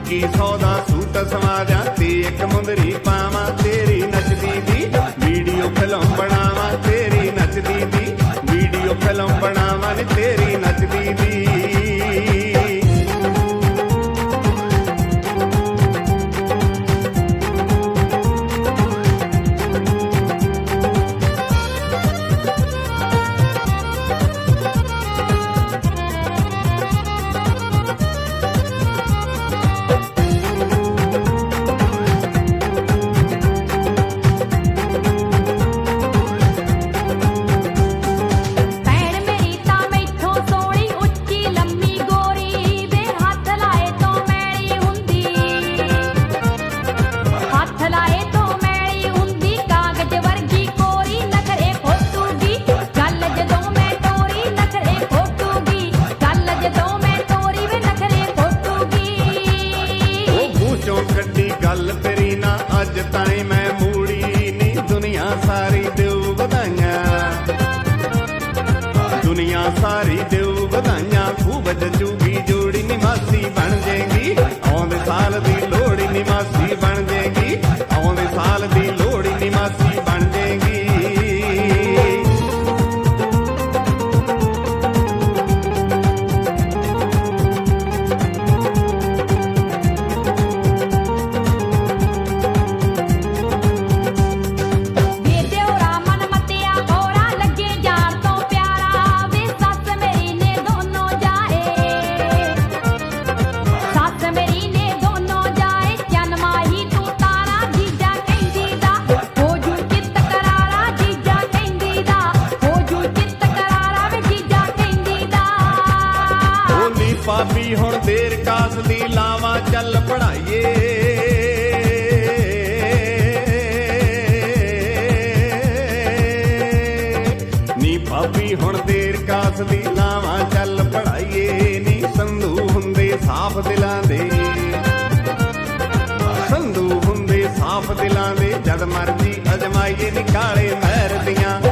2100 ਦਾ suit ਸਵਾ ਜਾ ਤੇ ਇੱਕ ਮੁੰਦਰੀ ਪਾਵਾਂ ਤੇਰੀ ਨੱਚਦੀ ਦੀ ਵੀਡੀਓ ਫਿਲਮ ਬਣਾਵਾਂ ਤੇਰੀ ਨੱਚਦੀ ਦੀ ਵੀਡੀਓ ਫਿਲਮ ਬਣਾਵਾਂ ਨੀ ਤੇਰੀ ਨੱਚਦੀ ਦੀ। ਗੱਲ ਤੇਰੀ ਨਾ ਅੱਜ ਤਾਈਂ ਮੈਂ ਮੂੜੀ ਨੀ ਦੁਨੀਆ ਸਾਰੀ ਦਿਓ ਵਧਾਈਆਂ ਦੁਨੀਆ ਸਾਰੀ ਦਿਓ ਵਧਾਈਆਂ ਖੂਬ ਜੱਜੂਗੀ ਜੋੜੀ ਨੀ ਮਾਸੀ ਬਣ ਜੇਗੀ ਆਉਂਦੇ ਸਾਲ ਦੀ ਲੋੜੀ ਨੀ ਮਾਸੀ ਬਣ ਜੇਗੀ ਆਉਂਦੇ ਸਾਲ ਦੀ ਲੋੜੀ ਨੀ ਮਾਸੀ ਬਣ ਜੇਗੀ। ਭਾਬੀ ਹੁਣ ਦੇਰ ਕਾਸ ਦੀ ਲਾਵਾਂ ਚੱਲ ਪੜਾਈਏ ਨੀ ਭਾਬੀ ਹੁਣ ਦੇਰ ਕਾਸ ਦੀ ਲਾਵਾਂ ਚੱਲ ਪੜਾਈਏ ਨੀ ਸੰਧੂ ਹੁੰਦੇ ਸਾਫ਼ ਦਿਲਾਂ ਦੇ ਸੰਧੂ ਹੁੰਦੇ ਸਾਫ਼ ਦਿਲਾਂ ਦੇ ਜਦ ਮਰਜੀ ਅਜਮਾਈਏ ਨੀ ਕਾਲੇ ਮਹਿਰ ਦੀਆਂ